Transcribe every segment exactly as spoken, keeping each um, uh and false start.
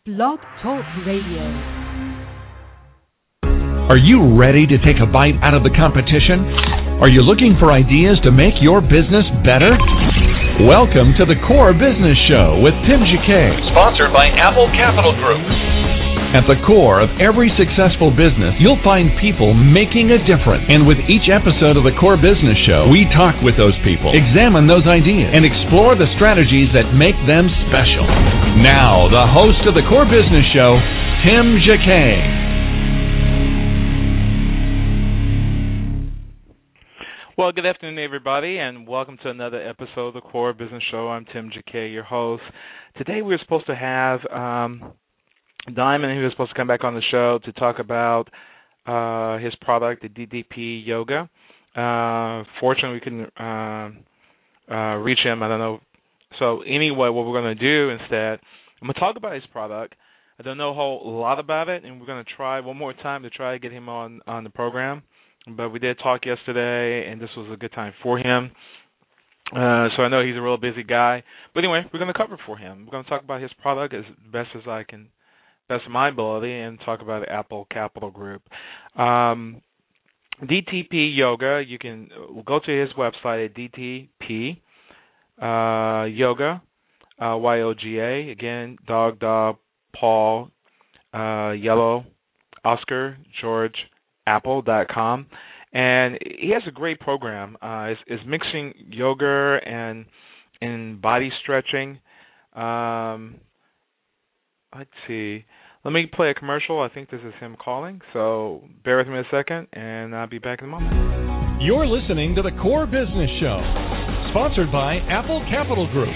Blog Talk Radio. Are you ready to take a bite out of the competition? Are you looking for ideas to make your business better? Welcome to the Core Business Show with Tim Jacquet, sponsored by Apple Capital Group. At the core of every successful business, you'll find people making a difference. And with each episode of the Core Business Show, we talk with those people, examine those ideas, and explore the strategies that make them special. Now, the host of the Core Business Show, Tim Jacquet. Well, good afternoon, everybody, and welcome to another episode of the Core Business Show. I'm Tim Jacquet, your host. Today we're supposed to have um, Diamond, who was supposed to come back on the show to talk about uh, his product, the D D P Yoga. Uh, fortunately, we couldn't uh, uh, reach him. I don't know. So anyway, what we're going to do instead, I'm going to talk about his product. I don't know a whole lot about it, and we're going to try one more time to try to get him on, on the program. But we did talk yesterday, and this was a good time for him. Uh, so I know he's a real busy guy. But anyway, we're going to cover for him. We're going to talk about his product as best as I can, best of my ability, and talk about Apple Capital Group. Um, D T P Yoga, you can go to his website at D T P uh, Yoga, uh, Y O G A, again, dog, dog, Paul, uh, yellow, Oscar, George, apple dot com, and he has a great program. Uh, it's, it's mixing yoga and and body stretching. Um, let's see. Let me play a commercial. I think this is him calling, so bear with me a second, and I'll be back in a moment. You're listening to the Core Business Show, sponsored by Apple Capital Group.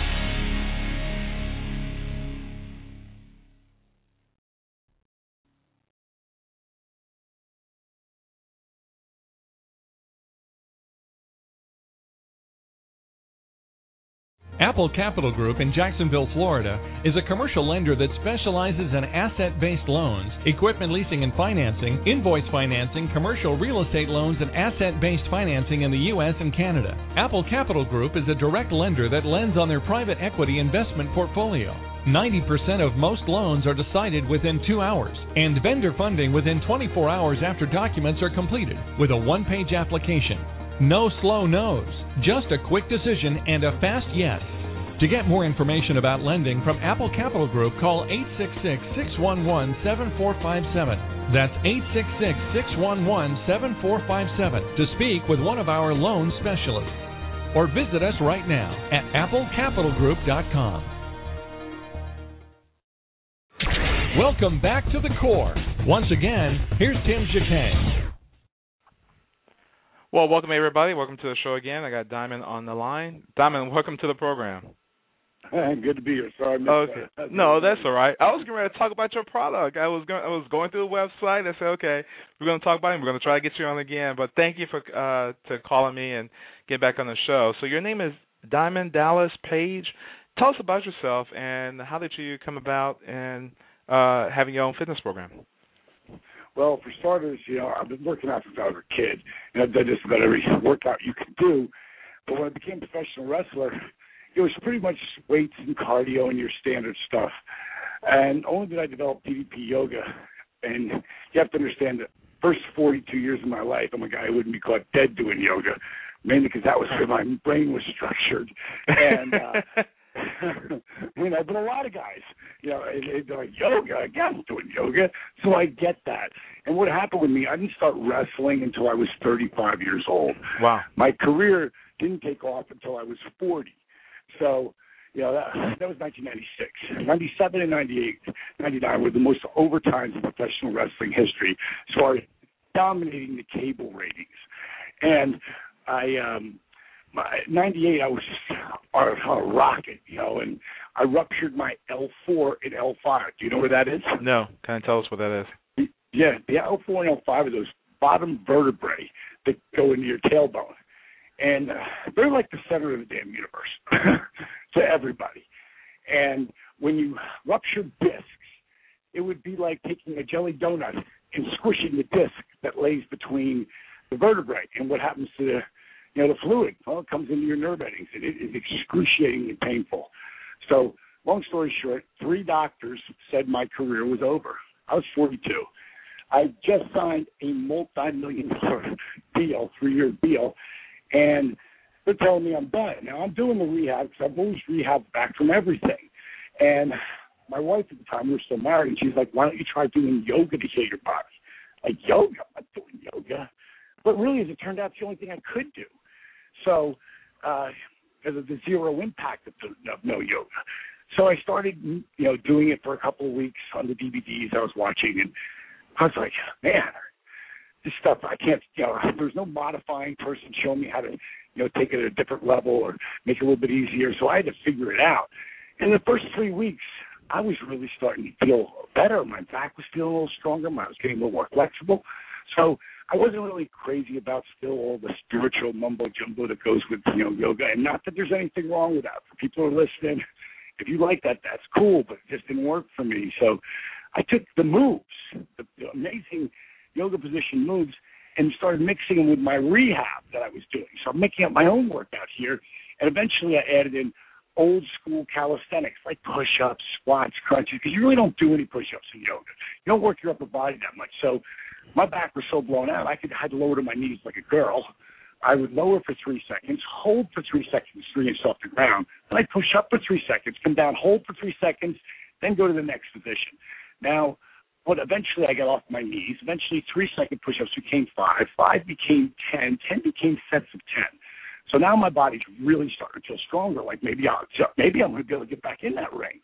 Apple Capital Group in Jacksonville, Florida, is a commercial lender that specializes in asset-based loans, equipment leasing and financing, invoice financing, commercial real estate loans, and asset-based financing in the U S and Canada. Apple Capital Group is a direct lender that lends on their private equity investment portfolio. ninety percent of most loans are decided within two hours, and vendor funding within twenty-four hours after documents are completed, with a one-page application. No slow no's, just a quick decision and a fast yes. To get more information about lending from Apple Capital Group, call eight six six, six one one, seven four five seven. That's eight six six, six one one, seven four five seven to speak with one of our loan specialists. Or visit us right now at apple capital group dot com. Welcome back to the Core. Once again, here's Tim Jacquet. Well, welcome, everybody. Welcome to the show again. I got Diamond on the line. Diamond, welcome to the program. Good to be here. Sorry, I missed okay. that. No, that's all right. I was getting ready to talk about your product. I was going, I was going through the website. I said, okay, we're going to talk about it. We're going to try to get you on again. But thank you for uh, to calling me and get back on the show. So your name is Diamond Dallas Page. Tell us about yourself and how did you come about and uh, having your own fitness program? Well, for starters, you know, I've been working out since I was a kid, and I've done just about every workout you can do. But when I became a professional wrestler, it was pretty much weights and cardio and your standard stuff. And only did I develop D D P Yoga. And you have to understand that first forty-two years of my life, I'm a guy who wouldn't be caught dead doing yoga, mainly because that was where my brain was structured. And uh, you know, but a lot of guys, you know, they're like, yoga, again, doing yoga. So I get that. And what happened with me, I didn't start wrestling until I was thirty-five years old. Wow. My career didn't take off until I was forty. So, you know, that, that was nineteen ninety-six. ninety-seven and ninety-eight, ninety-nine were the most overtimes in professional wrestling history as far as dominating the cable ratings. And I, um, my, ninety-eight, I was just a, a rocket, you know, and I ruptured my L four and L five. Do you know where that is? No. Can you tell us what that is? Yeah, the L four and L five are those bottom vertebrae that go into your tailbone. And uh, they're like the center of the damn universe to everybody. And when you rupture discs, it would be like taking a jelly donut and squishing the disc that lays between the vertebrae. And what happens to the, you know, the fluid? Well, it comes into your nerve endings, and it is excruciatingly painful. So long story short, three doctors said my career was over. I was forty-two. I just signed a multi-million dollar deal, three-year deal, and they're telling me I'm done. Now, I'm doing the rehab because I've always rehabbed back from everything. And my wife at the time, we were still married, and she's like, why don't you try doing yoga to heal your body? Like, yoga? I'm not doing yoga. But really, as it turned out, it's the only thing I could do. So, uh, because of the zero impact of, the, of no yoga. So I started, you know, doing it for a couple of weeks on the D V Ds I was watching, and I was like, man, this stuff, I can't, you know, there's no modifying person showing me how to, you know, take it at a different level or make it a little bit easier. So I had to figure it out. In the first three weeks, I was really starting to feel better. My back was feeling a little stronger. I was getting a little more flexible. So I wasn't really crazy about still all the spiritual mumbo jumbo that goes with, you know, yoga. And not that there's anything wrong with that. For people who are listening, if you like that, that's cool, but it just didn't work for me. So I took the moves, the, the amazing yoga position moves, and started mixing them with my rehab that I was doing. So I'm making up my own workout here, and eventually I added in old school calisthenics like push-ups, squats, crunches, because you really don't do any push-ups in yoga. You don't work your upper body that much. So my back was so blown out, I could I had to lower to my knees like a girl. I would lower for three seconds, hold for three seconds, three inches off the ground. Then I'd push up for three seconds, come down, hold for three seconds, then go to the next position. Now, but eventually I got off my knees. Eventually three-second push-ups became five. Five became ten. Ten became sets of ten. So now my body's really starting to feel stronger. Like maybe, I'll, maybe I'm going to be able to get back in that ring.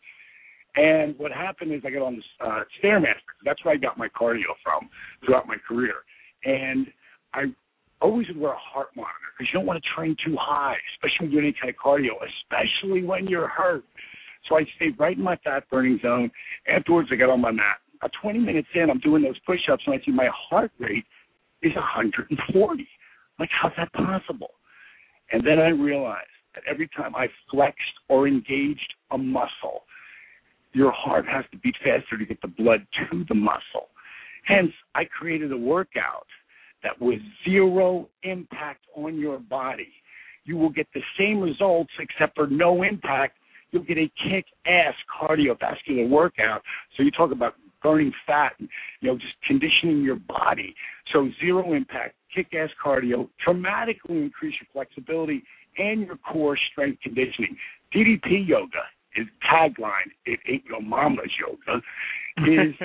And what happened is I got on this uh, Stairmaster. That's where I got my cardio from throughout my career. And I always would wear a heart monitor because you don't want to train too high, especially when you're doing any kind of cardio, especially when you're hurt. So I stayed right in my fat-burning zone. Afterwards, I got on my mat. About twenty minutes in, I'm doing those push-ups, and I see my heart rate is one hundred forty. Like, how's that possible? And then I realized that every time I flexed or engaged a muscle, your heart has to beat faster to get the blood to the muscle. Hence, I created a workout that was zero impact on your body. You will get the same results except for no impact. You'll get a kick-ass cardiovascular workout. So you talk about burning fat and, you know, just conditioning your body. So zero impact, kick-ass cardio, dramatically increase your flexibility and your core strength conditioning. D D P yoga is tagline. It ain't no mama's yoga. Is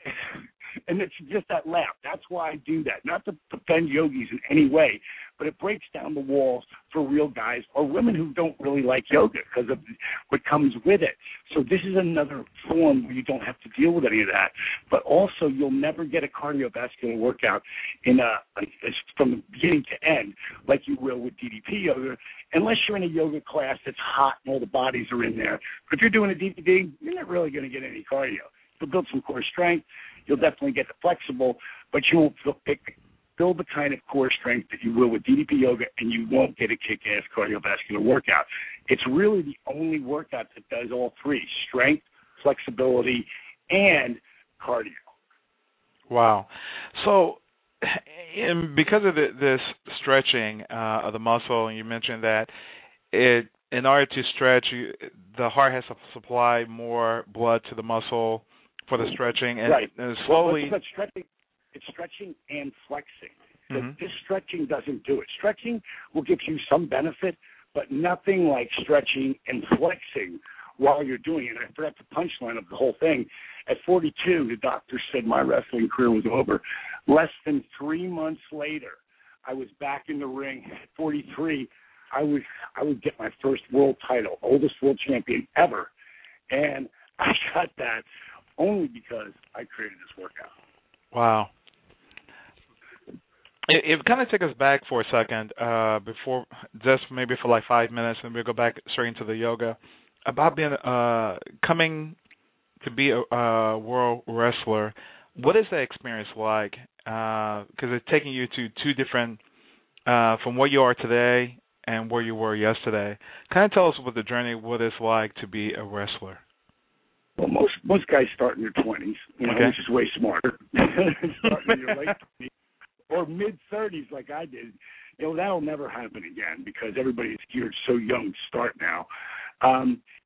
and it's just that laugh. That's why I do that. Not to offend yogis in any way, but it breaks down the walls for real guys or women who don't really like yoga because of what comes with it. So this is another form where you don't have to deal with any of that. But also, you'll never get a cardiovascular workout in a, like, from the beginning to end like you will with D D P yoga, unless you're in a yoga class that's hot and all the bodies are in there. But if you're doing a D V D, you're not really going to get any cardio. You'll build some core strength. You'll definitely get the flexible, but you won't pick, build the kind of core strength that you will with D D P yoga, and you won't get a kick-ass cardiovascular workout. It's really the only workout that does all three: strength, flexibility, and cardio. Wow. So in, because of the, this stretching uh, of the muscle, and you mentioned that it, in order to stretch, you, the heart has to supply more blood to the muscle for the stretching, and, right. and slowly. Well, it's stretching, it's stretching and flexing. Mm-hmm. This stretching doesn't do it. Stretching will give you some benefit, but nothing like stretching and flexing while you're doing it. I forgot the punchline of the whole thing. At forty-two, the doctor said my wrestling career was over. Less than three months later, I was back in the ring. At forty-three, I was I would get my first world title, oldest world champion ever, and I got that only because I created this workout. Wow. It, it kind of take us back for a second, uh, before, just maybe for like five minutes, and we'll go back straight into the yoga. About being, uh, coming to be a, a world wrestler, what is that experience like? Because uh, it's taking you to two different, uh, from where you are today and where you were yesterday. Kind of tell us what the journey, what it's like to be a wrestler. Well, most most guys start in their twenties, you know, okay. which is way smarter. Start in your late twenties or mid thirties, like I did. You know, that'll never happen again because everybody's geared so young to start now. Um,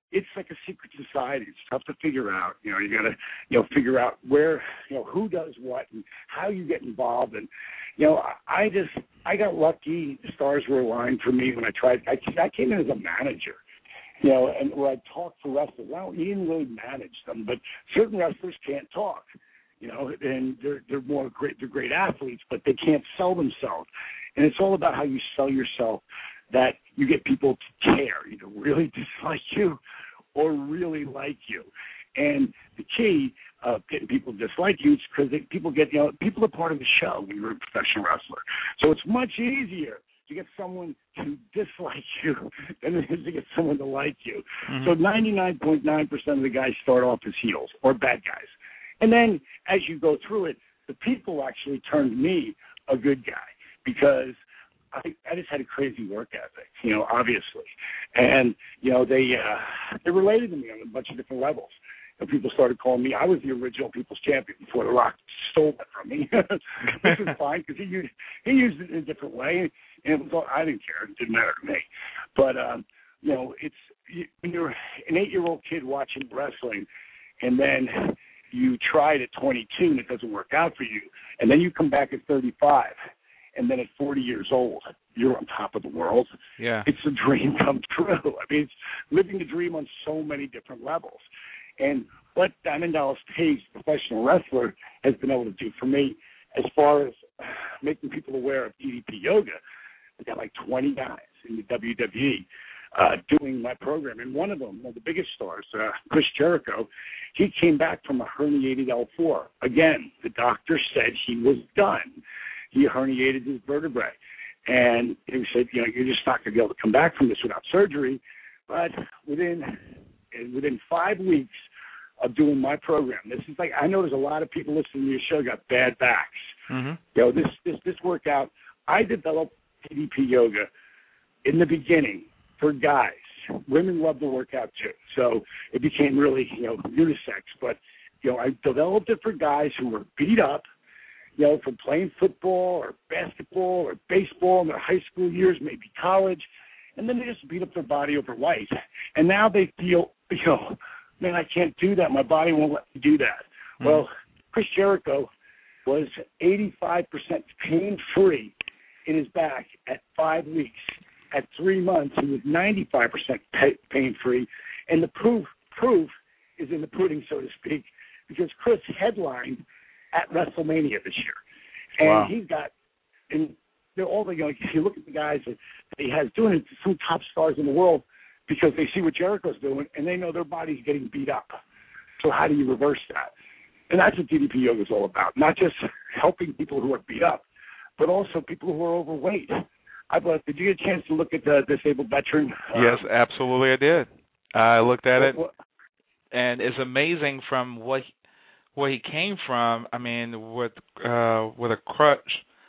it's like a secret society. It's tough to figure out. You know, you got to, you know, figure out where, you know, who does what and how you get involved. And, you know, I, I just, I got lucky. The stars were aligned for me when I tried. I, I came in as a manager, you know, and where I talked to wrestlers. I don't, you didn't really manage them, but certain wrestlers can't talk, you know, and they're, they're more great, they're great athletes, but they can't sell themselves. And it's all about how you sell yourself, that you get people to care, either really dislike you or really like you. And the key of getting people to dislike you is because people get, you know, people are part of the show when you're a professional wrestler. So it's much easier to get someone to dislike you than it is to get someone to like you. Mm-hmm. So ninety-nine point nine percent of the guys start off as heels or bad guys. And then as you go through it, the people actually turned me a good guy because I, I just had a crazy work ethic, you know, obviously. And, you know, they uh, they related to me on a bunch of different levels. You know, people started calling me, I was the original People's Champion before The Rock stole that from me, which was fine because he used, he used it in a different way. And it was all, I didn't care. It didn't matter to me. But, um, you know, it's you, when you're an eight-year-old kid watching wrestling and then you try it at twenty-two and it doesn't work out for you, and then you come back at thirty-five, and then at forty years old, you're on top of the world. Yeah. It's a dream come true. I mean, it's living the dream on so many different levels. And what Diamond Dallas Page, professional wrestler, has been able to do for me as far as making people aware of D D P Yoga, we got like twenty guys in the W W E uh, doing my program. And one of them, one of the biggest stars, uh, Chris Jericho, he came back from a herniated L four. Again, the doctor said he was done. He herniated his vertebrae. And he said, you know, you're just not going to be able to come back from this without surgery. But within within five weeks of doing my program, this is like, I know there's a lot of people listening to your show got bad backs. Mm-hmm. You know, this, this, this workout, I developed D D P Yoga in the beginning for guys. Women love the workout too. So it became really, you know, unisex. But, you know, I developed it for guys who were beat up, you know, from playing football or basketball or baseball in their high school years, maybe college, and then they just beat up their body over life. And now they feel, you know, man, I can't do that. My body won't let me do that. Mm-hmm. Well, Chris Jericho was eighty-five percent pain-free in his back at five weeks. At three months, he was ninety-five percent pain-free. And the proof proof is in the pudding, so to speak, because Chris headlined at WrestleMania this year. And wow. he's got, and they're all the, you know, if you look at the guys that he has doing it, some top stars in the world, because they see what Jericho's doing, and they know their body's getting beat up. So how do you reverse that? And that's what D D P Yoga is all about, not just helping people who are beat up, but also people who are overweight. I believe, did you get a chance to look at the disabled veteran? Yes, uh, absolutely I did. I looked at what, it, what, and it's amazing from what he, where he came from. I mean, with uh, with a crutch,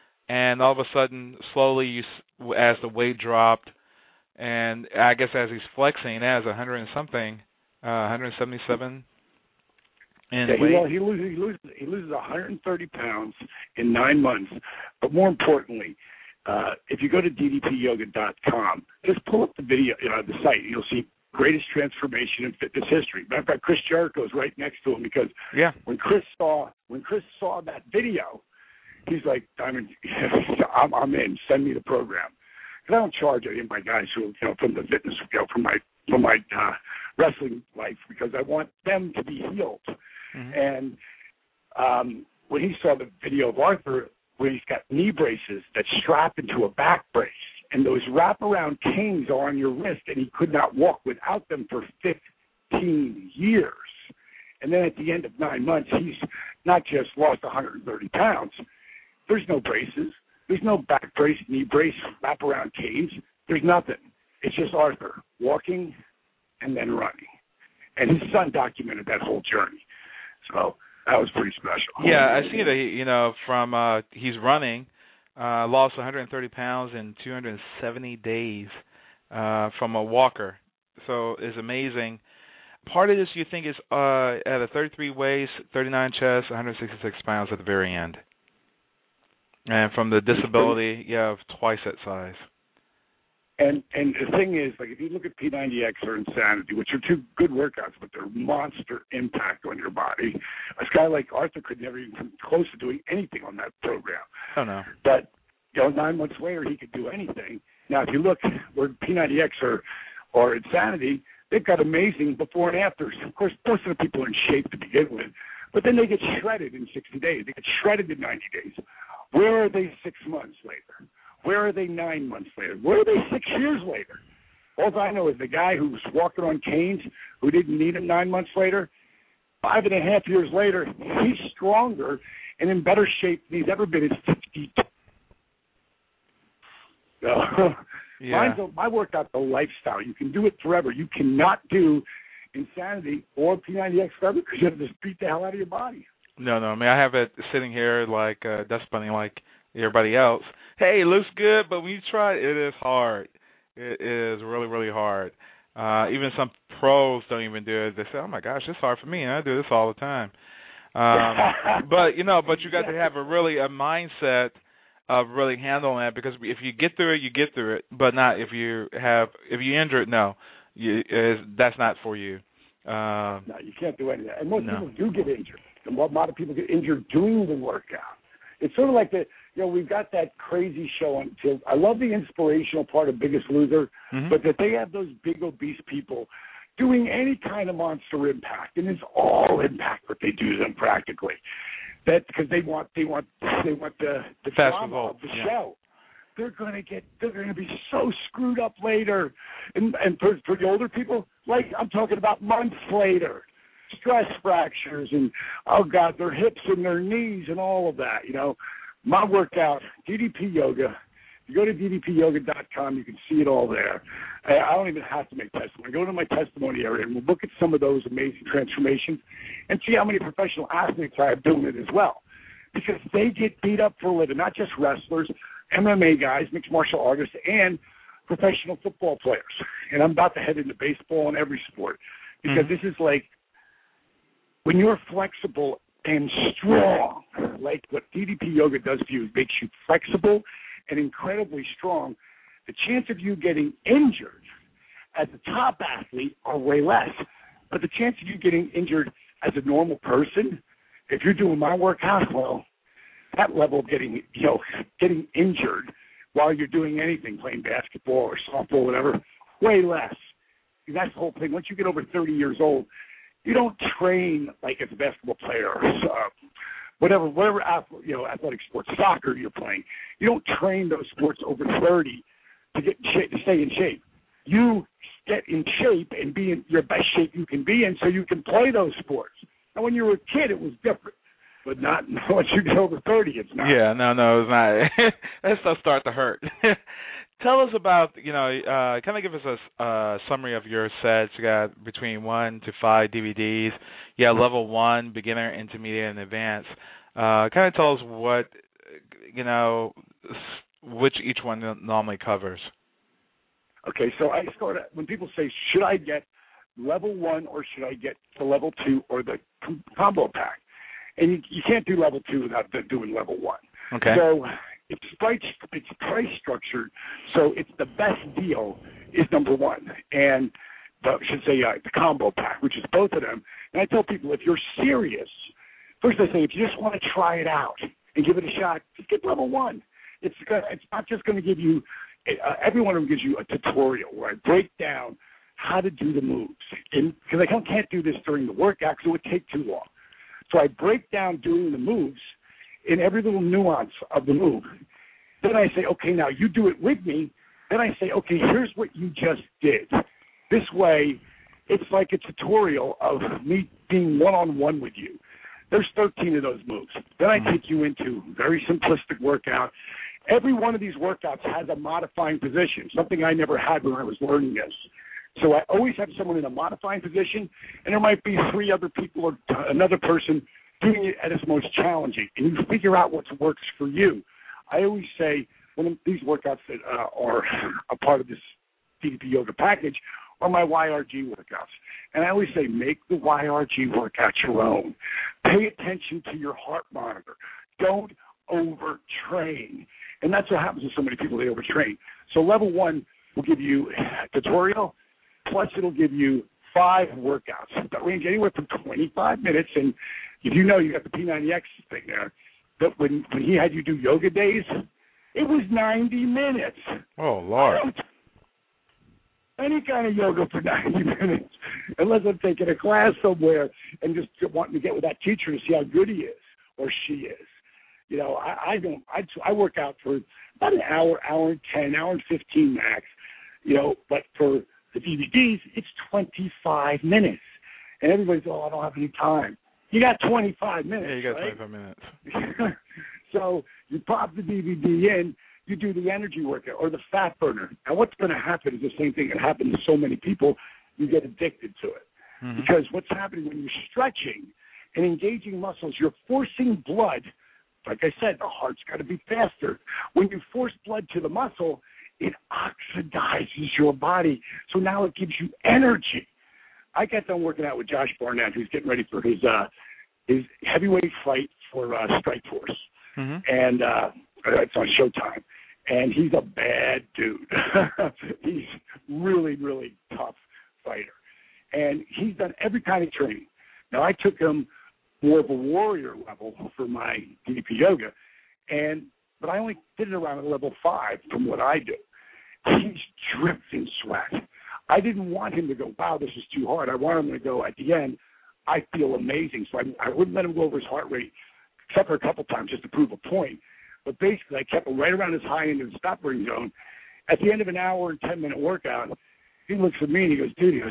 and all of a sudden, slowly, you, as the weight dropped, and I guess as he's flexing, as a hundred and something, uh, one hundred seventy-seven in yeah, weight. Well, he loses, he loses he loses one hundred thirty pounds in nine months. But more importantly, uh, if you go to D D P yoga dot com, just pull up the video, you know, the site, you'll see greatest transformation in fitness history. Matter of fact, Chris Jericho is right next to him because yeah. when Chris saw when Chris saw that video, he's like, Diamond, I'm, I'm in. Send me the program. Because I don't charge any of my guys who, you know, from the fitness, you know, from my from my uh, wrestling life, because I want them to be healed. Mm-hmm. And um, when he saw the video of Arthur, where he's got knee braces that strap into a back brace, and those wraparound canes are on your wrist, and he could not walk without them for fifteen years. And then at the end of nine months, he's not just lost one hundred thirty pounds. There's no braces. There's no back brace, knee brace, wraparound canes. There's nothing. It's just Arthur walking and then running. And his son documented that whole journey. So that was pretty special. Yeah, I see that, he, you know, from uh, he's running, uh, lost one hundred thirty pounds in two hundred seventy days uh, from a walker. So it's amazing. Part of this, you think, is uh, at a thirty-three waist, thirty-nine chest, one hundred sixty-six pounds at the very end. And from the disability, yeah, of twice that size. And and the thing is, like, if you look at P ninety X or Insanity, which are two good workouts, but they're monster impact on your body. A guy like Arthur could never even come close to doing anything on that program. Oh, no. But, you know, nine months later, he could do anything. Now, if you look where P ninety X or, or Insanity, they've got amazing before and afters. Of course, most of the people are in shape to begin with, but then they get shredded in sixty days. They get shredded in ninety days. Where are they six months later? Where are they nine months later? Where are they six years later? All I know is the guy who was walking on canes, who didn't need him nine months later, five and a half years later, he's stronger and in better shape than he's ever been at fifty-two. So, yeah. mine's a, my workout's a lifestyle. You can do it forever. You cannot do Insanity or P ninety X forever because you have to just beat the hell out of your body. No, no. I mean, I have it sitting here like uh, dust bunny like everybody else. Hey, it looks good, but when you try it, it is hard. It is really, really hard. Uh, even some pros don't even do it. They say, oh, my gosh, it's hard for me, and I do this all the time. Um, but, you know, but you got to have a really a mindset of really handling that, because if you get through it, you get through it, but not if you have, if you injure it, no, you, that's not for you. Uh, no, you can't do any of that. And most no. people do get injured. A lot of people get injured doing the workout. It's sort of like the, you know, we've got that crazy show on Tilt. I love the inspirational part of Biggest Loser, mm-hmm. but that they have those big obese people doing any kind of monster impact, and it's all impact what they do to them practically. That because they want they want they want the the Fast drama result. of the yeah. show. They're gonna get they're gonna be so screwed up later, and and for, for the older people, like I'm talking about months later. Stress fractures and, oh, God, their hips and their knees and all of that, you know. My workout, D D P Yoga, if you go to D D P yoga dot com, you can see it all there. I don't even have to make testimony. Go to my testimony area and we'll look at some of those amazing transformations and see how many professional athletes I have doing it as well. Because they get beat up for a living, not just wrestlers, M M A guys, mixed martial artists, and professional football players. And I'm about to head into baseball and every sport because mm-hmm. this is like, when you're flexible and strong, like what D D P Yoga does for you, it makes you flexible and incredibly strong, the chance of you getting injured as a top athlete are way less. But the chance of you getting injured as a normal person, if you're doing my workout, well, that level of getting, you know, getting injured while you're doing anything, playing basketball or softball, whatever, way less. And that's the whole thing. Once you get over thirty years old, you don't train like as a basketball player or uh, whatever, whatever you know, athletic sports, soccer you're playing. You don't train those sports over thirty to get in shape, to stay in shape. You get in shape and be in your best shape you can be in, so you can play those sports. And when you were a kid, it was different, but not once you get over thirty. It's not. Yeah, no, no, it's not. That stuff starts to hurt. Tell us about, you know, uh, kind of give us a uh, summary of your sets. You got between one to five D V Ds. You got level one, beginner, intermediate, and advanced. Uh, kind of tell us what, you know, which each one normally covers. Okay, so I start at, when people say, should I get level one or should I get the level two or the com- combo pack? And you, you can't do level two without doing level one. Okay. So it's price, it's price structured, so it's the best deal is number one. And the, I should say uh, the combo pack, which is both of them. And I tell people, if you're serious, first I say, if you just want to try it out and give it a shot, just get level one. It's gonna, it's not just going to give you, uh, every one of them gives you a tutorial where I break down how to do the moves. Because I can't do this during the workout because it would take too long. So I break down doing the moves in every little nuance of the move. Then I say, okay, now you do it with me. Then I say, okay, here's what you just did. This way, it's like a tutorial of me being one-on-one with you. There's thirteen of those moves. Then I take you into very simplistic workout. Every one of these workouts has a modifying position, something I never had when I was learning this. So I always have someone in a modifying position, and there might be three other people or another person doing it at its most challenging, and you figure out what works for you. I always say one of these workouts that uh, are a part of this D D P Yoga package are my Y R G workouts. And I always say make the Y R G workout your own. Pay attention to your heart monitor. Don't overtrain. And that's what happens to so many people, they overtrain. So level one, will give you a tutorial, plus it'll give you five workouts that range anywhere from twenty-five minutes. And if you know, you got the P ninety X thing there, but when, when he had you do yoga days, it was ninety minutes. Oh, Lord. Any kind of yoga for ninety minutes, unless I'm taking a class somewhere and just wanting to get with that teacher to see how good he is or she is. You know, I, I don't. I, I work out for about an hour, hour and ten, hour and fifteen max. You know, but for the D V Ds, it's twenty-five minutes, and everybody's, oh, I don't have any time. You got twenty-five minutes. Yeah, you got right? twenty-five minutes. So you pop the D V D in. You do the energy workout or the fat burner. And what's going to happen is the same thing that happens to so many people. You get addicted to it. Mm-hmm. Because what's happening when you're stretching and engaging muscles, you're forcing blood. Like I said, the heart's got to be faster. When you force blood to the muscle, it oxidizes your body. So now it gives you energy. I got done working out with Josh Barnett, who's getting ready for his uh, his heavyweight fight for uh, Strikeforce. Mm-hmm. And uh, it's on Showtime. And he's a bad dude. He's really, really tough fighter. And he's done every kind of training. Now, I took him more of a warrior level for my D D P yoga, and but I only did it around a level five from what I do. He's dripped in sweat. I didn't want him to go, wow, this is too hard. I wanted him to go, at the end, I feel amazing. So I, I wouldn't let him go over his heart rate, except for a couple times just to prove a point. But basically, I kept him right around his high end of the stop ring zone. At the end of an hour and ten-minute workout, he looks at me and he goes, dude, he goes,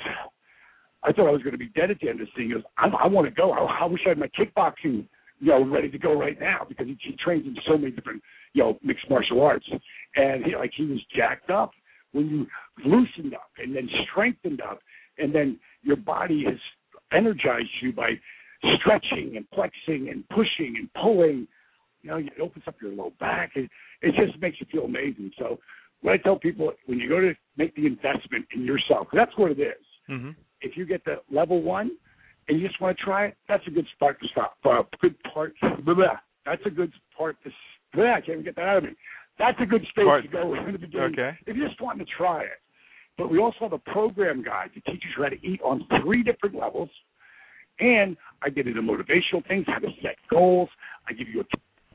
I thought I was going to be dead at the end of this thing. He goes, I, I want to go. I, I wish I had my kickboxing, you know, ready to go right now, because he, he trains in so many different, you know, mixed martial arts. And he, like, he was jacked up. When you loosened up and then strengthened up, and then your body has energized you by stretching and flexing and pushing and pulling, you know, it opens up your low back. It, it just makes you feel amazing. So what I tell people, when you go to make the investment in yourself, that's what it is. Mm-hmm. If you get the level one and you just want to try it, that's a good start to stop. Uh, good part. Blah, blah, that's a good part to. Blah, I can't even get that out of me. That's a good stage part. to go in the beginning. Okay. If you're just wanting to try it. But we also have a program guide that teaches you how to eat on three different levels. And I give you the motivational things, how to set goals. I give you a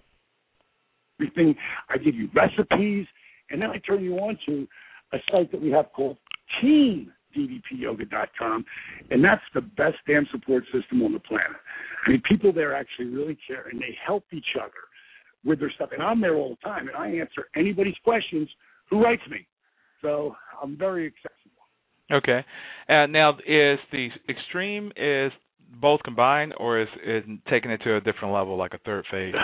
everything. I give you recipes, and then I turn you on to a site that we have called team d d p yoga dot com, and that's the best damn support system on the planet. I mean, people there actually really care, and they help each other with their stuff. And I'm there all the time, and I answer anybody's questions who writes me. So I'm very accessible. Okay. Uh, now, is the extreme is both combined, or is it taking it to a different level, like a third phase?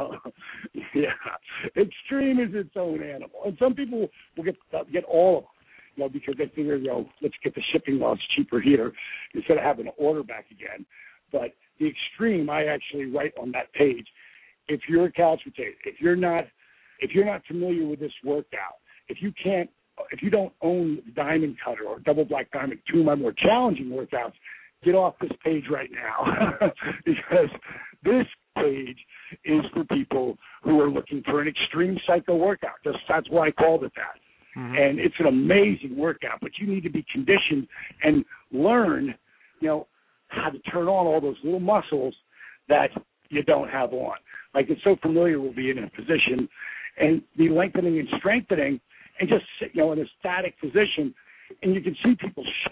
Yeah, extreme is its own animal, and some people will get uh, get all of them, you know, because they figure, you know, let's get the shipping while it's cheaper here instead of having to order back again. But the extreme, I actually write on that page. If you're a couch potato, if you're not, if you're not familiar with this workout, if you can't, if you don't own Diamond Cutter or Double Black Diamond, two of my more challenging workouts, get off this page right now, because this page is for people who are looking for an extreme psycho workout. Just, that's why I called it that. Mm-hmm. And it's an amazing workout, but you need to be conditioned and learn, you know, how to turn on all those little muscles that you don't have on. Like, it's so familiar with being in a position and be lengthening and strengthening and just sit, you know, in a static position, and you can see people sh-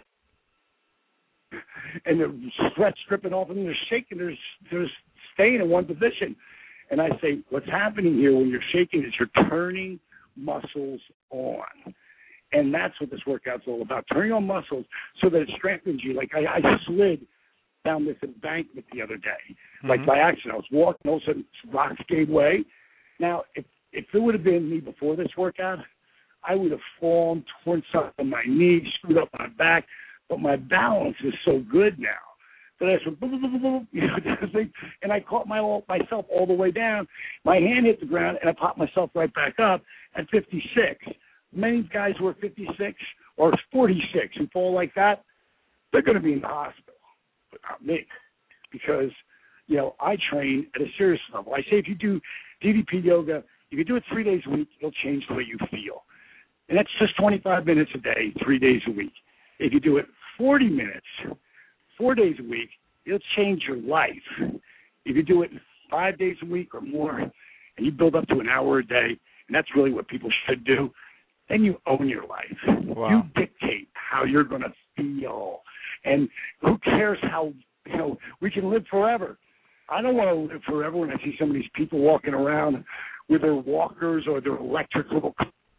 and the sweat dripping off, and they're shaking, they're, they're staying in one position. And I say, what's happening here when you're shaking is you're turning muscles on. And that's what this workout's all about, turning on muscles so that it strengthens you. Like, I, I slid down this embankment the other day, mm-hmm. like by accident. I was walking, all of a sudden rocks gave way. Now, if, if it would have been me before this workout, I would have fallen, torn something on my knee, screwed up my back. But my balance is so good now that I went, boom, boom, boom, boom, you know, and I caught my myself all the way down. My hand hit the ground, and I popped myself right back up at fifty-six. Many guys who are fifty-six or forty-six who fall like that, they're going to be in the hospital, but not me, because, you know, I train at a serious level. I say if you do D D P yoga, if you do it three days a week, it'll change the way you feel. And that's just twenty-five minutes a day, three days a week. If you do it forty minutes, four days a week, it'll change your life. If you do it five days a week or more, and you build up to an hour a day, and that's really what people should do, then you own your life. Wow. You dictate how you're going to feel. And who cares how, you know, we can live forever. I don't want to live forever when I see some of these people walking around with their walkers or their electric little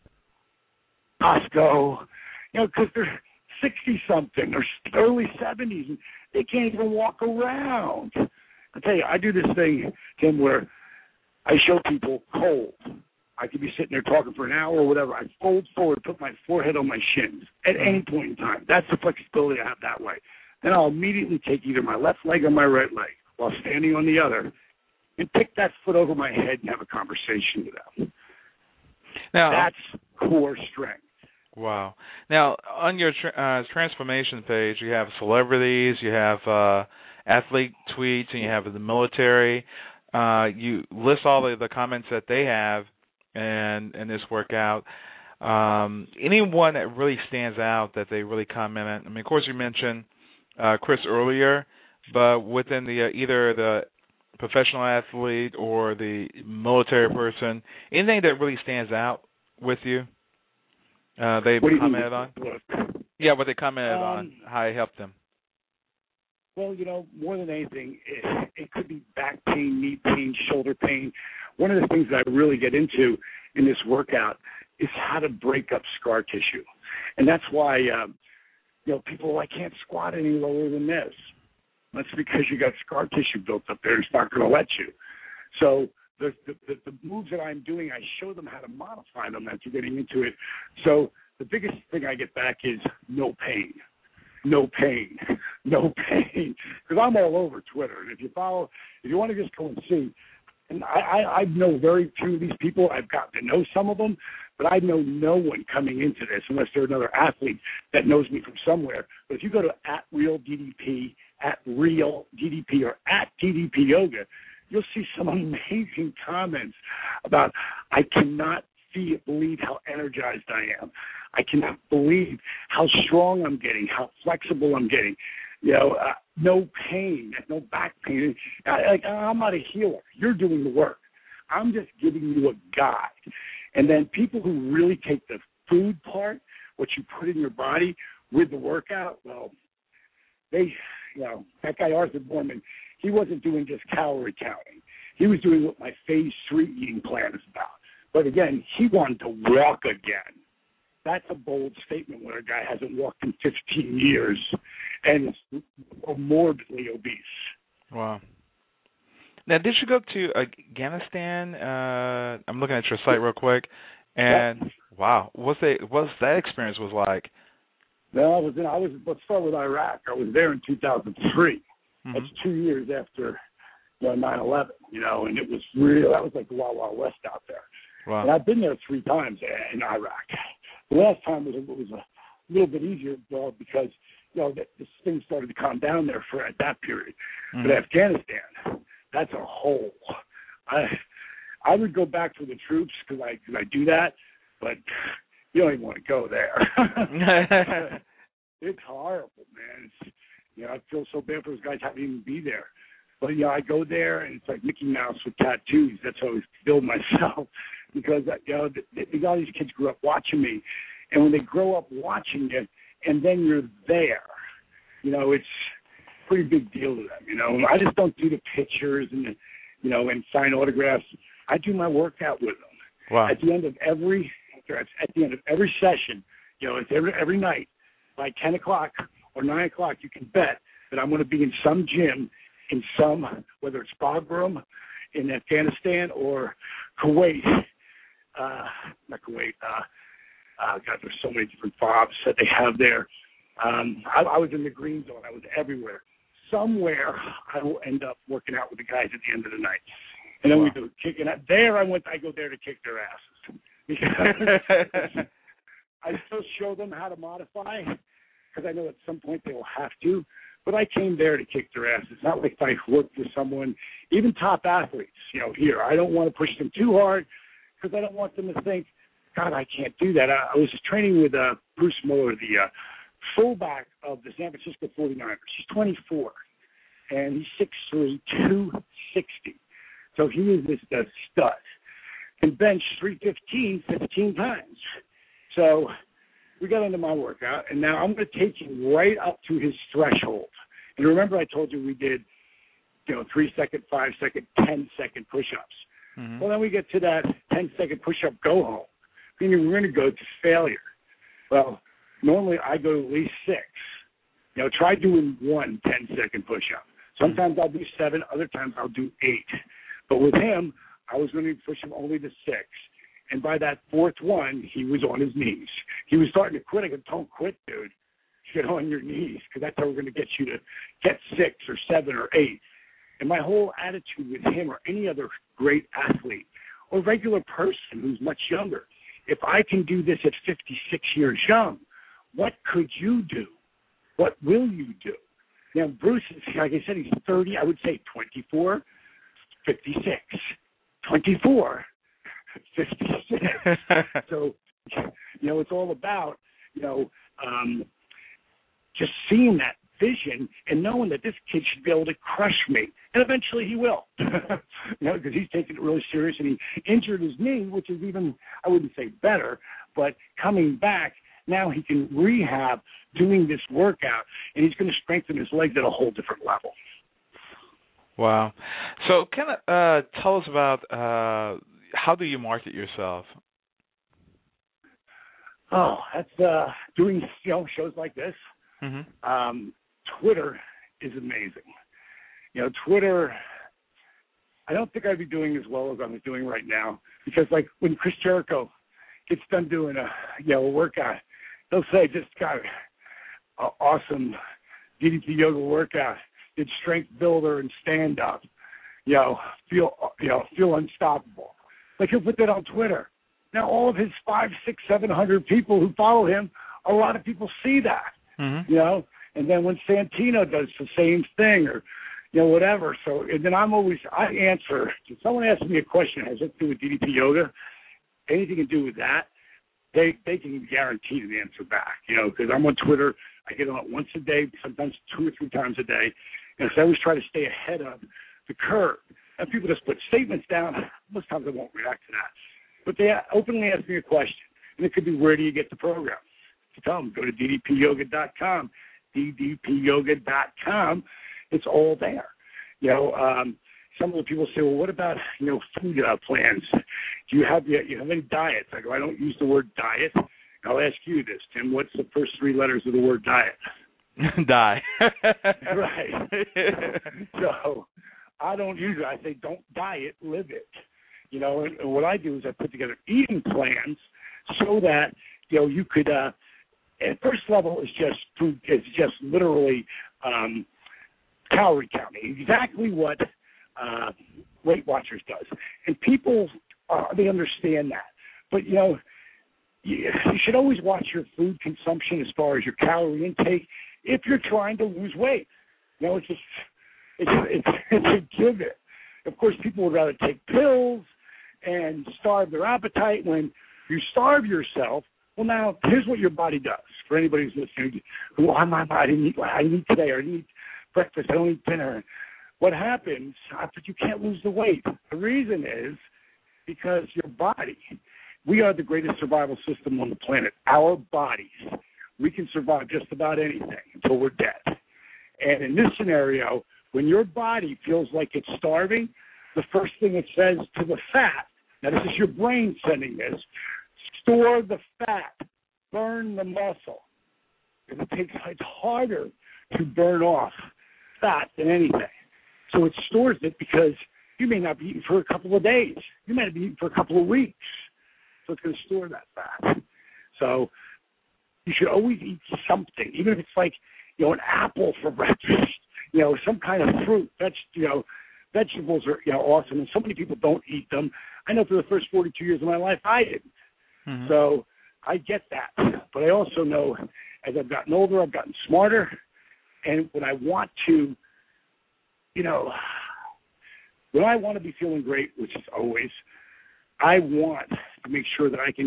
Costco, you know, because they're sixty-something or early seventies, and they can't even walk around. I tell you, I do this thing, Tim, where I show people cold. I could be sitting there talking for an hour or whatever. I fold forward, put my forehead on my shins at any point in time. That's the flexibility I have that way. Then I'll immediately take either my left leg or my right leg while standing on the other and pick that foot over my head and have a conversation with them. Now, that's core strength. Wow. Now, on your tra- uh, transformation page, you have celebrities, you have uh, athlete tweets, and you have the military. Uh, you list all of the comments that they have and in this workout. Um, anyone that really stands out that they really comment on? I mean, of course, you mentioned uh, Chris earlier, but within the uh, either the professional athlete or the military person, anything that really stands out with you? Uh, they commented on? Yeah, what they commented um, on, how it helped them. Well, you know, more than anything, it, it could be back pain, knee pain, shoulder pain. One of the things that I really get into in this workout is how to break up scar tissue. And that's why, um, you know, people, I can't squat any lower than this. That's because you got scar tissue built up there. It's not going to let you. So the, the, the moves that I'm doing, I show them how to modify them as you're getting into it. So the biggest thing I get back is no pain. No pain, no pain, because I'm all over Twitter. And if you follow, if you want to just go and see, and I, I, I know very few of these people. I've gotten to know some of them, but I know no one coming into this unless they're another athlete that knows me from somewhere. But if you go to at real D D P, at real D D P, or at D D P Yoga, you'll see some amazing comments about I cannot feel, believe how energized I am. I cannot believe how strong I'm getting, how flexible I'm getting. You know, uh, no pain, no back pain. I, like, I'm not a healer. You're doing the work. I'm just giving you a guide. And then people who really take the food part, what you put in your body with the workout, well, they, you know, that guy Arthur Borman, he wasn't doing just calorie counting. He was doing what my phase three eating plan is about. But again, he wanted to walk again. That's a bold statement when a guy hasn't walked in fifteen years and is morbidly obese. Wow. Now, did you go to Afghanistan? Uh, I'm looking at your site real quick, and yep. Wow, what's that? What's that experience was like? Well, I was in. I was. Let's start with Iraq. I was there in two thousand three. Mm-hmm. That's two years after you know, nine eleven. You know, and it was real. That was like the Wild Wild West out there. Wow. And I've been there three times in Iraq. The last time was, it was a little bit easier uh, because, you know, this thing started to calm down there for at that period. Mm-hmm. But Afghanistan, that's a hole. I I would go back for the troops because I, cause I do that, but you don't even want to go there. It's horrible, man. It's, you know, I feel so bad for those guys having to even be there. But, you know, I go there, and it's like Mickey Mouse with tattoos. That's how I feel myself. Because, you know, the, the, all these kids grew up watching me. And when they grow up watching you, and then you're there, you know, it's a pretty big deal to them, you know. I just don't do the pictures and, the, you know, and sign autographs. I do my workout with them. Wow. At the end of every at the end of every session, you know, it's every, every night, by ten o'clock or nine o'clock, you can bet that I'm going to be in some gym in some, whether it's Bagram in Afghanistan or Kuwait. Uh, not Kuwait. Uh, uh, God, there's so many different fobs that they have there. Um, I, I was in the green zone. I was everywhere. Somewhere I will end up working out with the guys at the end of the night. And then wow. we do kicking out. There I went. I go there to kick their asses. Because I still show them how to modify because I know at some point they will have to. But I came there to kick their asses. It's not like I worked for someone, even top athletes, you know, here. I don't want to push them too hard because I don't want them to think, God, I can't do that. I, I was training with uh, Bruce Miller, the uh, fullback of the San Francisco forty-niners. He's twenty-four, and he's six three, two sixty. So he was this uh, stud. And bench three fifteen fifteen times. So we got into my workout, and now I'm going to take him right up to his threshold. And remember I told you we did, you know, three-second, five-second, ten-second push-ups. Mm-hmm. Well, then we get to that ten-second push-up go-home, meaning we're going to go to failure. Well, normally I go to at least six. You know, try doing one ten-second push-up. Sometimes I'll do seven, other times I'll do eight. But with him, I was going to push him only to six. And by that fourth one, he was on his knees. He was starting to quit. I go, don't quit, dude. Get on your knees, because that's how we're going to get you to get six or seven or eight. And my whole attitude with him or any other great athlete or regular person who's much younger, if I can do this at fifty-six years young, what could you do? What will you do? Now, Bruce is, like I said, he's thirty. I would say twenty-four, fifty-six. twenty-four, fifty-six. So, you know, it's all about, you know, um, just seeing that vision and knowing that this kid should be able to crush me. And eventually he will, you know, because he's taking it really serious, and he injured his knee, which is even, I wouldn't say better, but coming back, now he can rehab doing this workout, and he's going to strengthen his legs at a whole different level. Wow. So kind of uh, tell us about uh, how do you market yourself? Oh, that's uh, doing, you know, shows like this. Mm-hmm. Um, Twitter is amazing. You know, Twitter, I don't think I'd be doing as well as I'm doing right now, because like when Chris Jericho gets done doing a, you know, a workout, he'll say, just got an awesome D D P yoga workout, did strength builder and stand up, you know, feel, you know, feel unstoppable. Like he'll put that on Twitter. Now all of his five, six, seven hundred people who follow him, a lot of people see that. Mm-hmm. You know, and then when Santino does the same thing, or, you know, whatever. So, and then I'm always, I answer, if someone asks me a question, has it to do with D D P yoga, anything to do with that, they they can guarantee an answer back, you know, because I'm on Twitter. I get on it once a day, sometimes two or three times a day. And so I always try to stay ahead of the curve. And people just put statements down. Most times I won't react to that. But they openly ask me a question. And it could be, where do you get the program? To tell them, go to D D P yoga dot com. D D P yoga dot com. It's all there. You know, um, some of the people say, well, what about, you know, food uh, plans? Do you have you, you have any diets? I go, I don't use the word diet. I'll ask you this, Tim. What's the first three letters of the word diet? Die. Right. So I don't use it. I say, don't diet, live it. You know, and, and what I do is I put together eating plans so that, you know, you could, uh, at first level is just food, it's just literally um, calorie counting, exactly what uh, Weight Watchers does. And people, uh, they understand that. But, you know, you, you should always watch your food consumption as far as your calorie intake if you're trying to lose weight. You know, it's just, it's, it's, it's a given. Of course, people would rather take pills and starve their appetite. When you starve yourself, well, now, here's what your body does. For anybody who's listening, who, oh, my body, I didn't eat, I didn't eat today, or I didn't eat breakfast, I don't eat dinner. What happens, but you can't lose the weight. The reason is because your body, we are the greatest survival system on the planet. Our bodies, we can survive just about anything until we're dead. And in this scenario, when your body feels like it's starving, the first thing it says to the fat, now this is your brain sending this, store the fat, burn the muscle. And it takes, it's harder to burn off fat than anything. So it stores it because you may not be eating for a couple of days. You may not be eating for a couple of weeks. So it's going to store that fat. So you should always eat something, even if it's like, you know, an apple for breakfast, you know, some kind of fruit. That's, you know, vegetables are, you know, awesome. And so many people don't eat them. I know for the first forty-two years of my life, I didn't. Mm-hmm. So I get that. But I also know as I've gotten older, I've gotten smarter. And when I want to, you know, when I want to be feeling great, which is always, I want to make sure that I can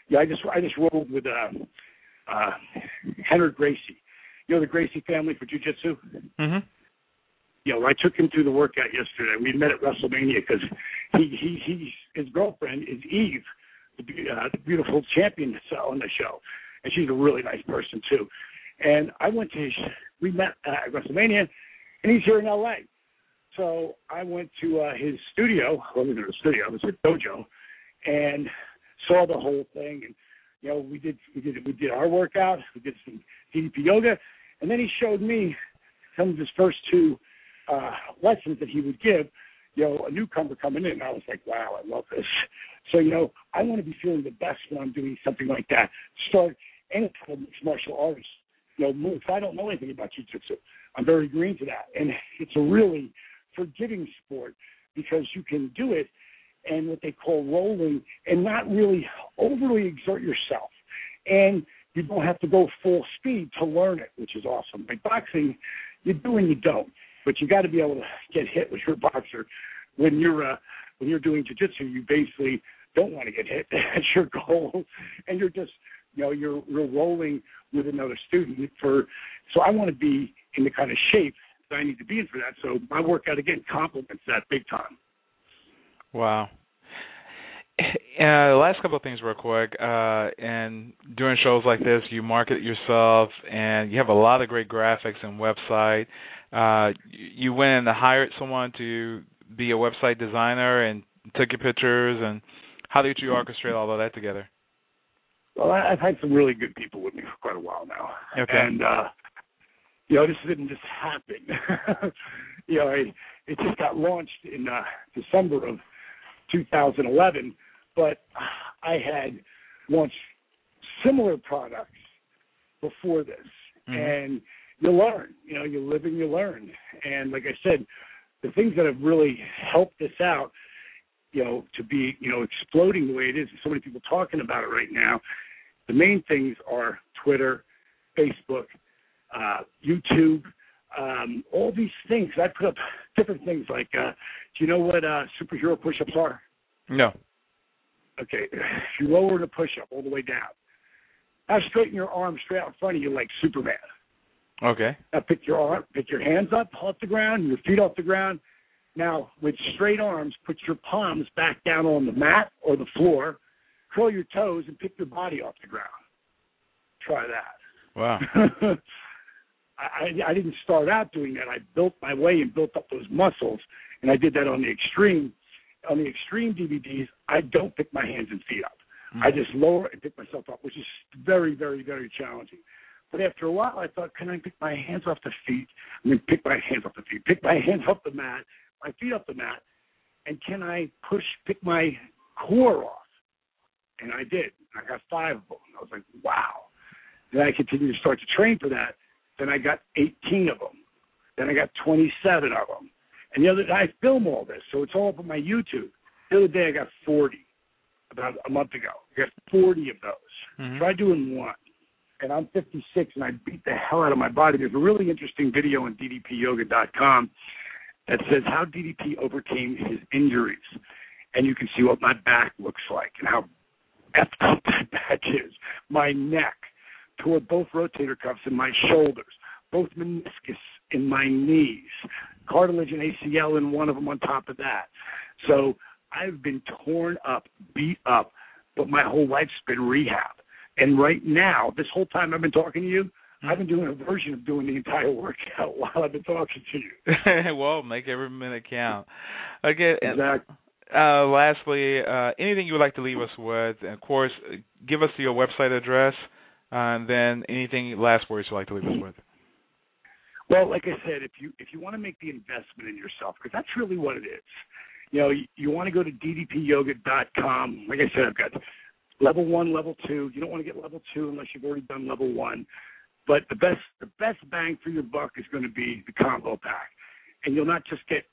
Yeah, I just I just rolled with uh, uh, Henry Gracie. You know the Gracie family for jiu-jitsu? Mm-hmm. You know, I took him through the workout yesterday. We met at WrestleMania because he, he, he, his girlfriend is Eve, the, uh, the beautiful champion on the show. And she's a really nice person, too. And I went to his, we met uh, at WrestleMania, and he's here in L A. So I went to uh, his studio, well, it wasn't a studio, it was a dojo, and saw the whole thing. And, you know, we did, we did, we did our workout, we did some D D P yoga, and then he showed me some of his first two uh, lessons that he would give, you know, a newcomer coming in. And I was like, wow, I love this. So, you know, I want to be feeling the best when I'm doing something like that. Start any kind of mixed martial arts, you know, moves. I don't know anything about jiu-jitsu. I'm very green to that. And it's a really forgiving sport because you can do it and what they call rolling and not really overly exert yourself. And you don't have to go full speed to learn it, which is awesome. Like boxing, you do and you don't. But you got to be able to get hit with your boxer. When you're uh, when you're doing jiu-jitsu, you basically don't want to get hit. That's your goal, and you're just you know you're you're rolling with another student for. So I want to be in the kind of shape that I need to be in for that. So my workout again complements that big time. Wow. Uh, last couple of things real quick. Uh, and doing shows like this, you market yourself, and you have a lot of great graphics and website. Uh, you went and hired someone to be a website designer and took your pictures. And how did you orchestrate all of that together? Well, I've had some really good people with me for quite a while now. Okay. And, uh, you know, this didn't just happen. you know, it, it just got launched in uh, December of two thousand eleven. But I had launched similar products before this. Mm-hmm. And you learn, you know, you live and you learn. And like I said, the things that have really helped this out, you know, to be, you know, exploding the way it is, and so many people talking about it right now, the main things are Twitter, Facebook, uh, YouTube, um, all these things. I put up different things like, uh, do you know what uh, superhero push-ups are? No. Okay, if you lower the push-up all the way down, now straighten your arms straight out in front of you like Superman. Okay. Now pick your arm, pick your hands up off the ground, your feet off the ground. Now, with straight arms, put your palms back down on the mat or the floor, curl your toes, and pick your body off the ground. Try that. Wow. I, I didn't start out doing that. I built my way and built up those muscles, and I did that on the extreme. On the extreme D V Ds, I don't pick my hands and feet up. Mm-hmm. I just lower and pick myself up, which is very, very, very challenging. But after a while, I thought, can I pick my hands off the feet? I mean, pick my hands off the feet, pick my hands off the mat, my feet off the mat, and can I push, pick my core off? And I did. I got five of them. I was like, wow. Then I continued to start to train for that. Then I got eighteen of them. Then I got twenty-seven of them. And the other day, I film all this, so it's all up on my YouTube. The other day, I got forty, about a month ago. I got forty of those. Mm-hmm. Try doing one. And I'm fifty-six, and I beat the hell out of my body. There's a really interesting video on D D P yoga dot com that says how D D P overcame his injuries. And you can see what my back looks like and how effed up that back is. My neck, toward both rotator cuffs in my shoulders, both meniscus in my knees, cartilage and A C L in one of them on top of that. So I've been torn up, beat up, but my whole life's been rehab. And right now, this whole time I've been talking to you, mm-hmm. I've been doing a version of doing the entire workout while I've been talking to you. Well, make every minute count. Okay. Exactly. Uh, lastly, uh, anything you would like to leave us with? And of course, give us your website address, uh, and then anything last words you'd like to leave us with. Well, like I said, if you if you want to make the investment in yourself, because that's really what it is. You know, you, you want to go to D D P yoga dot com. Like I said, I've got level one, level two. You don't want to get level two unless you've already done level one. But the best the best bang for your buck is going to be the combo pack. And you'll not just get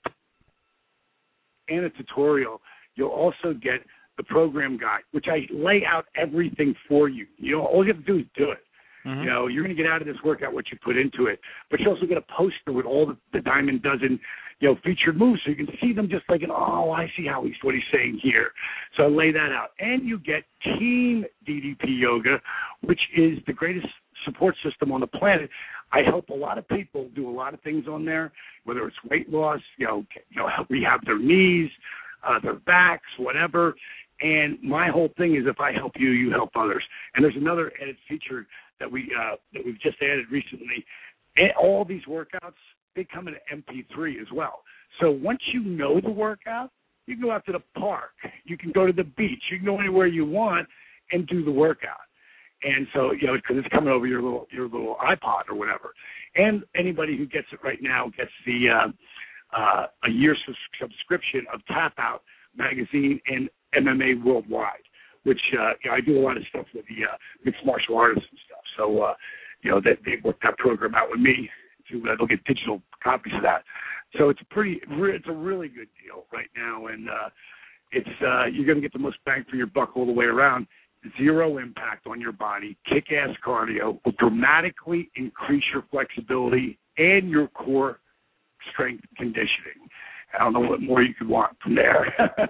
and a tutorial, you'll also get the program guide, which I lay out everything for you. You know, all you have to do is do it. Mm-hmm. You know, you're going to get out of this workout what you put into it. But you also get a poster with all the, the Diamond Dozen, you know, featured moves, so you can see them just like, an, oh, I see how he's what he's saying here. So I lay that out. And you get Team D D P Yoga, which is the greatest support system on the planet. I help a lot of people do a lot of things on there, whether it's weight loss, you know, you know, help rehab their knees, uh, their backs, whatever. And my whole thing is, if I help you, you help others. And there's another added feature that we uh, that we've just added recently. And all these workouts, they come in an M P three as well. So once you know the workout, you can go out to the park, you can go to the beach, you can go anywhere you want and do the workout. And so, you know, because it's coming over your little your little iPod or whatever. And anybody who gets it right now gets the uh, uh, a year subscription of Tap Out magazine and M M A Worldwide, which uh, you know, I do a lot of stuff with the uh, mixed martial artists and stuff. So, uh, you know, they, they worked that program out with me. To uh, they'll get digital copies of that. So it's a pretty, it's a really good deal right now, and uh, it's uh, you're going to get the most bang for your buck all the way around. Zero impact on your body, kick-ass cardio, will dramatically increase your flexibility and your core strength conditioning. I don't know what more you could want from there.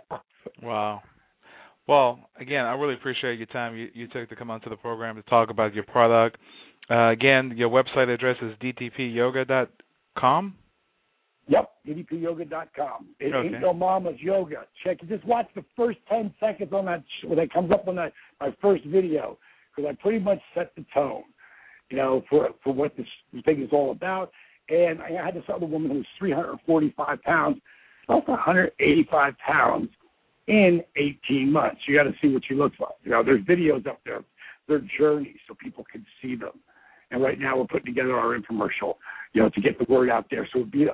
Wow. Well, again, I really appreciate your time you, you took to come onto the program to talk about your product. Uh, again, your website address is d t p yoga dot com? Yep, d d p yoga dot com. It okay. ain't no mama's yoga. Check it. Just watch the first ten seconds on that sh- when it comes up on that my first video, because I pretty much set the tone, you know, for for what this thing is all about. And I had this other woman who was three hundred forty-five pounds, lost one hundred eighty-five pounds in eighteen months. You got to see what she looks like. You know, there's videos up there, their journeys, so people can see them. And right now we're putting together our infomercial, you know, to get the word out there. So it'd be a,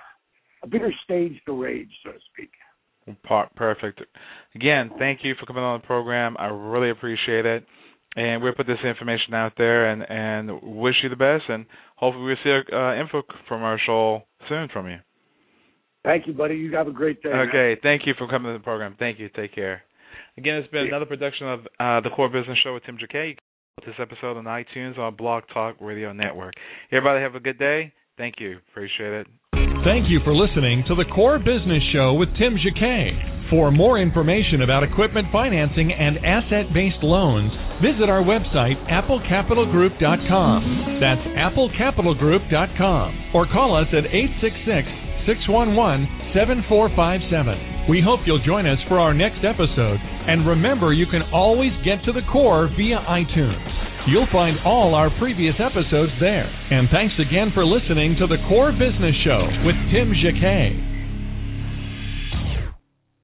a bigger stage to rage, so to speak. Perfect. Again, thank you for coming on the program. I really appreciate it. And we'll put this information out there and, and wish you the best. And hopefully we'll see an uh, info commercial soon from you. Thank you, buddy. You have a great day. Okay. Man. Thank you for coming to the program. Thank you. Take care. Again, it's been another production of uh, The Core Business Show with Tim Jacquet. This episode on iTunes on Blog Talk Radio Network. Everybody have a good day. Thank you. Appreciate it. Thank you for listening to The Core Business Show with Tim Jacquet. For more information about equipment financing and asset-based loans, visit our website, apple capital group dot com. That's apple capital group dot com. Or call us at eight six six, six one one, seven four five seven. We hope you'll join us for our next episode. And remember, you can always get to the core via iTunes. You'll find all our previous episodes there. And thanks again for listening to The Core Business Show with Tim Jacquet.